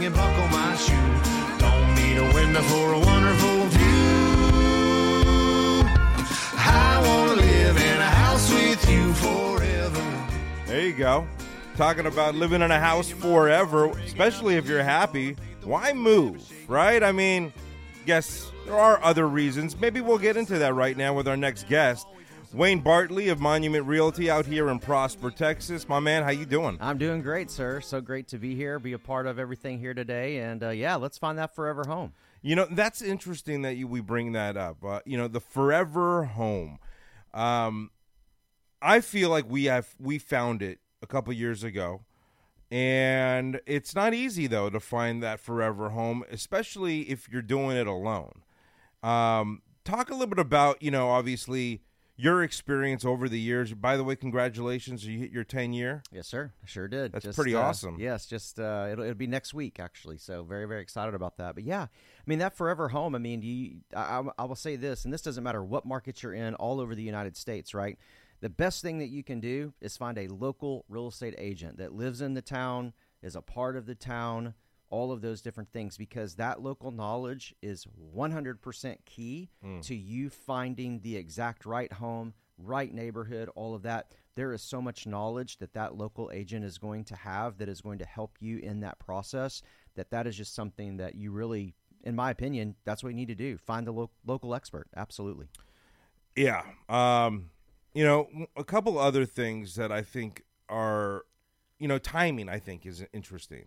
ring and buckle my shoe. Don't need a window for a wonderful view. I want to live in a house with you forever. There you go. Talking about living in a house forever, especially if you're happy. Why move, right? I mean, yes, there are other reasons. Maybe we'll get into that right now with our next guest. Wayne Bartley of Monument Realty out here in Prosper, Texas. My man, how you doing? I'm doing great, sir. So great to be here, be a part of everything here today. And, yeah, let's find that forever home. You know, that's interesting that we bring that up. The forever home. I feel like we found it a couple years ago. And it's not easy, though, to find that forever home, especially if you're doing it alone. Talk a little bit about, obviously, your experience over the years. By the way, congratulations. You hit your 10-year. Yes, sir. I sure did. That's pretty awesome. Yes, it'll be next week, actually. So very, very excited about that. But, yeah, I mean, that forever home, I mean, I will say this, and this doesn't matter what market you're in all over the United States, right? The best thing that you can do is find a local real estate agent that lives in the town, is a part of the town, all of those different things, because that local knowledge is 100% key to you finding the exact right home, right neighborhood, all of that. There is so much knowledge that local agent is going to have that is going to help you in that process, that is just something that you really, in my opinion, that's what you need to do. Find the local expert. Absolutely. Yeah. A couple other things that I think are, timing, I think, is interesting.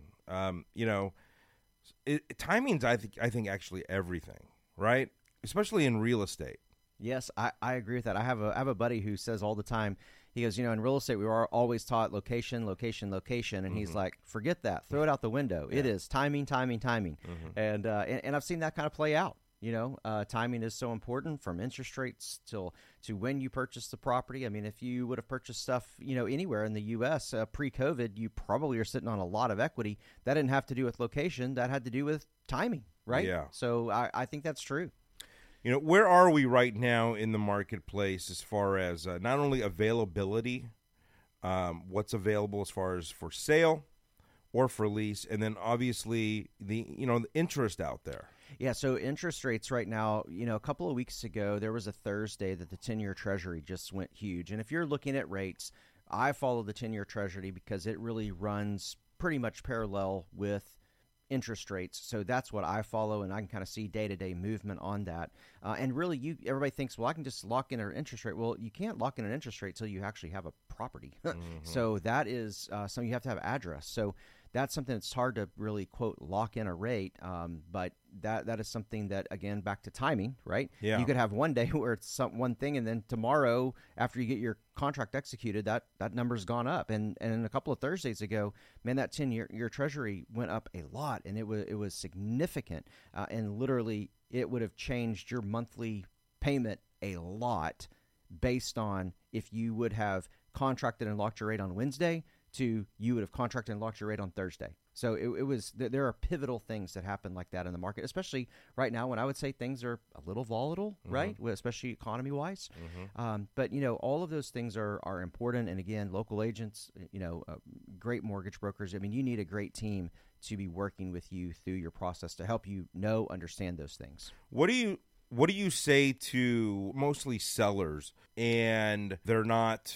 Timing's, I think actually everything, right? Especially in real estate. Yes, I agree with that. I have a buddy who says all the time, he goes, in real estate, we are always taught location, location, location. And he's like, forget that. Throw it out the window. Yeah. It is timing, timing, timing. And I've seen that kind of play out. Timing is so important, from interest rates to when you purchase the property. I mean, if you would have purchased stuff, anywhere in the U.S. Pre-COVID, you probably are sitting on a lot of equity. That didn't have to do with location. That had to do with timing, right? Yeah. So I think that's true. Where are we right now in the marketplace as far as not only availability, what's available as far as for sale or for lease, and then obviously the interest out there? Yeah, so interest rates right now, a couple of weeks ago, there was a Thursday that the 10-year Treasury just went huge. And if you're looking at rates, I follow the 10-year Treasury because it really runs pretty much parallel with interest rates. So that's what I follow, and I can kind of see day-to-day movement on that. And really, everybody thinks, well, I can just lock in an interest rate. Well, you can't lock in an interest rate until you actually have a property. So that is something you have to have address. So that's something that's hard to really, quote, lock in a rate. But that is something that, again, back to timing, right? Yeah. You could have one day where it's one thing, and then tomorrow, after you get your contract executed, that number's gone up. And a couple of Thursdays ago, man, that 10-year Treasury went up a lot, and it was significant. And literally, it would have changed your monthly payment a lot based on if you would have contracted and locked your rate on Wednesday to you would have contracted and locked your rate on Thursday. So it was there are pivotal things that happen like that in the market, especially right now when I would say things are a little volatile, right? Especially economy-wise. But, all of those things are important. And, again, local agents, great mortgage brokers. I mean, you need a great team to be working with you through your process to help you understand those things. What do you say to mostly sellers and they're not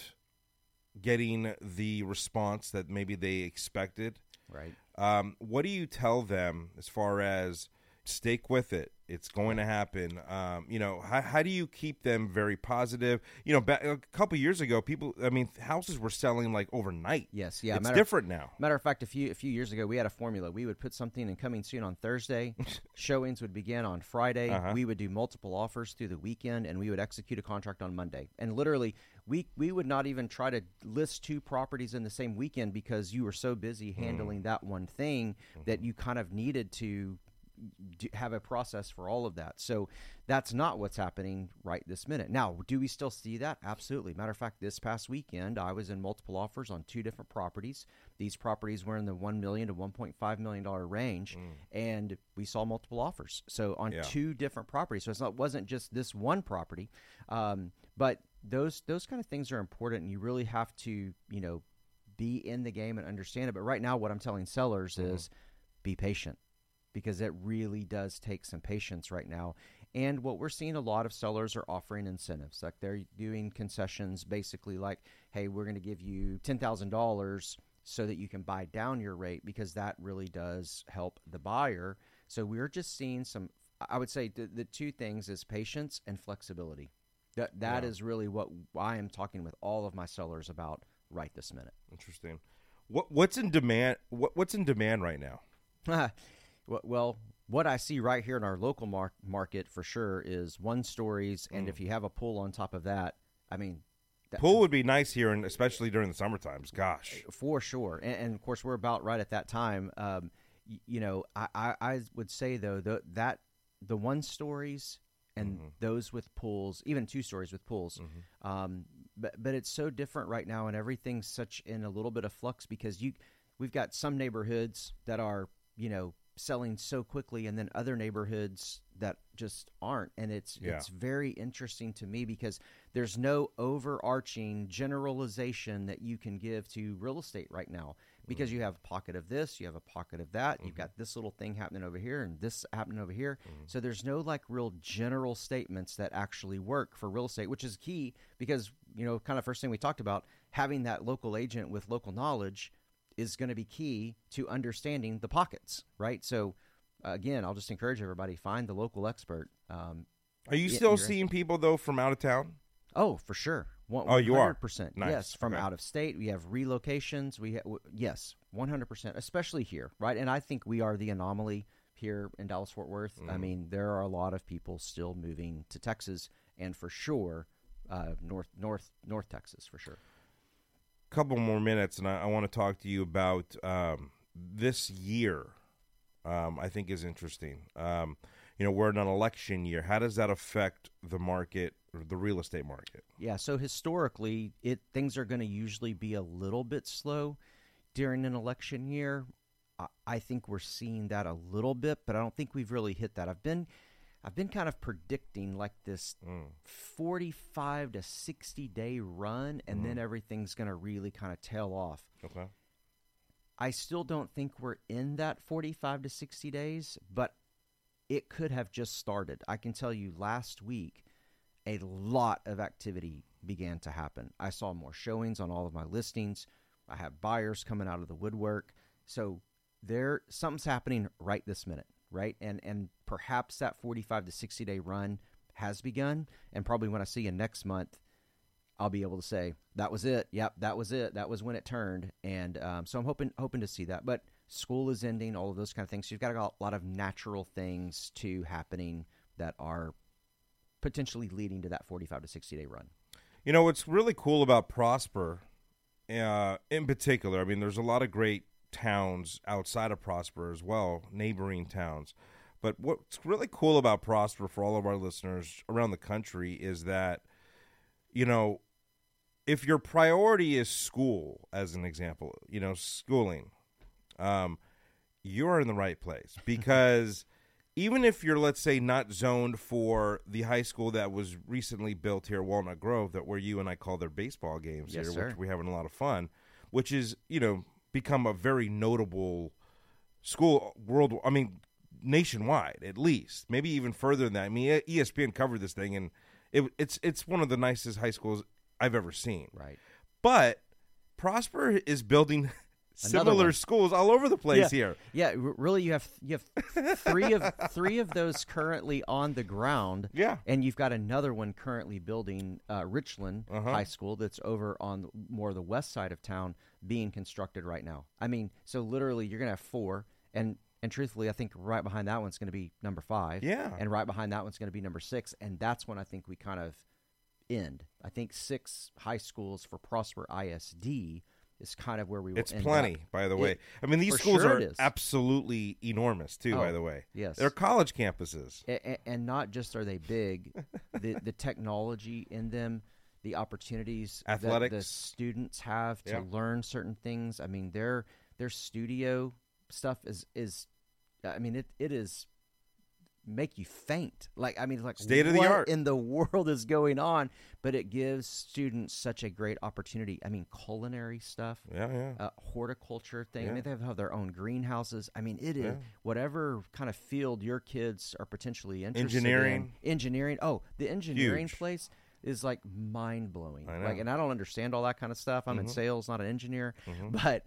getting the response that maybe they expected? Right. What do you tell them as far as stick with it? It's going to happen. How do you keep them very positive? Back a couple years ago, houses were selling like overnight. Yes, yeah. It's different now. Matter of fact, a few years ago, we had a formula. We would put something in coming soon on Thursday. Showings would begin on Friday. We would do multiple offers through the weekend, and we would execute a contract on Monday. And literally, we would not even try to list two properties in the same weekend because you were so busy handling that one thing that you kind of needed to have a process for all of that. So that's not what's happening right this minute. Now, do we still see that? Absolutely. Matter of fact, this past weekend, I was in multiple offers on two different properties. These properties were in the $1 million to $1.5 million range, and we saw multiple offers. So on two different properties. So it wasn't just this one property, but those kind of things are important, and you really have to, be in the game and understand it. But right now, what I'm telling sellers is be patient, because it really does take some patience right now. And what we're seeing, a lot of sellers are offering incentives. Like they're doing concessions, basically like, hey, we're going to give you $10,000 so that you can buy down your rate, because that really does help the buyer. So we're just seeing some, I would say the two things is patience and flexibility. That is really what I am talking with all of my sellers about right this minute. Interesting. What's in demand? What's in demand right now? Well, what I see right here in our local market for sure is 1-stories, and if you have a pool on top of that, I mean, pool would be nice here, and especially during the summer times. Gosh, for sure. And of course, we're about right at that time. I would say though the 1-stories and those with pools, even 2-stories with pools. But it's so different right now, and everything's such in a little bit of flux, because we've got some neighborhoods that are, selling so quickly, and then other neighborhoods that just aren't. And it's very interesting to me, because there's no overarching generalization that you can give to real estate right now, because you have a pocket of this, you have a pocket of that, you've got this little thing happening over here and this happening over here. So there's no like real general statements that actually work for real estate, which is key, because, kind of first thing we talked about, having that local agent with local knowledge is going to be key to understanding the pockets, right? So, again, I'll just encourage everybody, find the local expert. Are you still seeing people, though, from out of town? Oh, for sure. You are? 100%. Nice. Yes, from Okay. out of state. We have relocations. Yes, 100%, especially here, right? And I think we are the anomaly here in Dallas-Fort Worth. I mean, there are a lot of people still moving to Texas, and for sure, North Texas, for sure. Couple more minutes, and I want to talk to you about this year. I think is interesting. We're in an election year. How does that affect the market, or the real estate market? Yeah, so historically, things are going to usually be a little bit slow during an election year. I think we're seeing that a little bit, but I don't think we've really hit that. I've been kind of predicting like this 45 to 60 day run, and then everything's going to really kind of tail off. Okay. I still don't think we're in that 45 to 60 days, but it could have just started. I can tell you last week, a lot of activity began to happen. I saw more showings on all of my listings. I have buyers coming out of the woodwork. So something's happening right this minute, right? And perhaps that 45 to 60 day run has begun. And probably when I see you next month, I'll be able to say, that was it. Yep, that was it. That was when it turned. And so I'm hoping to see that. But school is ending, all of those kind of things. So you've got a lot of natural things happening that are potentially leading to that 45 to 60 day run. What's really cool about Prosper, in particular, I mean, there's a lot of great towns outside of Prosper as well, neighboring towns. But what's really cool about Prosper for all of our listeners around the country is that, if your priority is school, as an example, schooling, you're in the right place, because even if you're, let's say, not zoned for the high school that was recently built here, Walnut Grove, where you and I call their baseball games Yes, here, sir. which we're having a lot of fun, which is, become a very notable school nationwide, at least, maybe even further than that. I mean, ESPN covered this thing, and it's one of the nicest high schools I've ever seen. Right. But Prosper is building similar one. schools all over the place here. Yeah, really, you have three of those currently on the ground. Yeah. And you've got another one currently building, Richland High School, that's over on more the west side of town, being constructed right now. I mean, so literally you're going to have 4, and truthfully, I think right behind that one's going to be number 5. Yeah. And right behind that one's going to be number 6, and that's when I think we kind of end. I think 6 high schools for Prosper ISD is kind of where we will It's end plenty, up. by the way. I mean, these for schools sure are it is. absolutely enormous, too, by the way. Yes. They're college campuses. And not just are they big, the technology in them, the opportunities Athletics. that the students have to Yeah. learn certain things. I mean, their studio stuff is I mean, it is make you faint. Like, I mean, like, State of the what art in the world is going on? But it gives students such a great opportunity. I mean, culinary stuff, horticulture thing. I mean, they have their own greenhouses. I mean, it is whatever kind of field your kids are potentially interested in. Engineering. Oh, the engineering place is like mind blowing. Like, and I don't understand all that kind of stuff. I'm in sales, not an engineer, but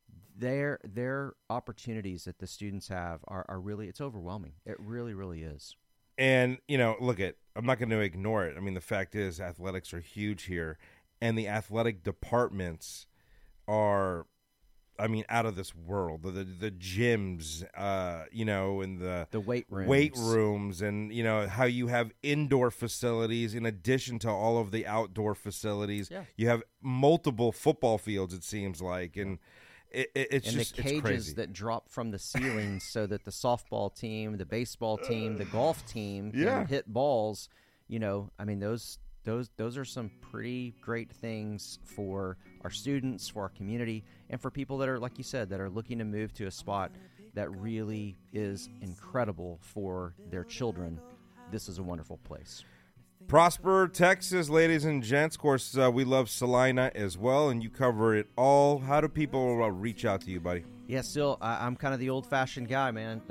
their opportunities that the students have are really, it's overwhelming. It really, really is. And, I'm not going to ignore it. I mean, the fact is athletics are huge here, and the athletic departments are, out of this world. The gyms, and the weight rooms, and, how you have indoor facilities in addition to all of the outdoor facilities. Yeah. You have multiple football fields, it seems like, and it's just the cages it's crazy. That drop from the ceilings so that the softball team, the baseball team, the golf team can hit balls. Those are some pretty great things for our students, for our community, and for people that are, like you said, that are looking to move to a spot that really is incredible for their children. This is a wonderful place. Prosper, Texas, ladies and gents. Of course, we love Salina as well, and you cover it all. How do people reach out to you, buddy? Yeah, still, I'm kind of the old-fashioned guy, man.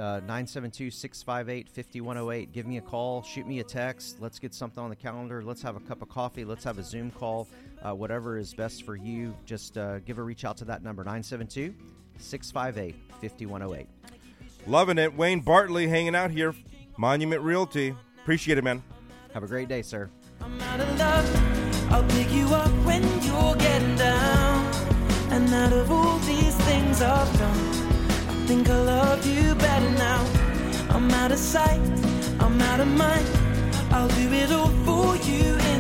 972-658-5108. Give me a call. Shoot me a text. Let's get something on the calendar. Let's have a cup of coffee. Let's have a Zoom call. Whatever is best for you, just give a reach out to that number, 972-658-5108. Loving it. Wayne Bartley hanging out here, Monument Realty. Appreciate it, man. Have a great day, sir. I'm out of love. I'll pick you up when you're getting down. And out of all these things I've done, I think I love you better now. I'm out of sight, I'm out of mind. I'll do it all for you.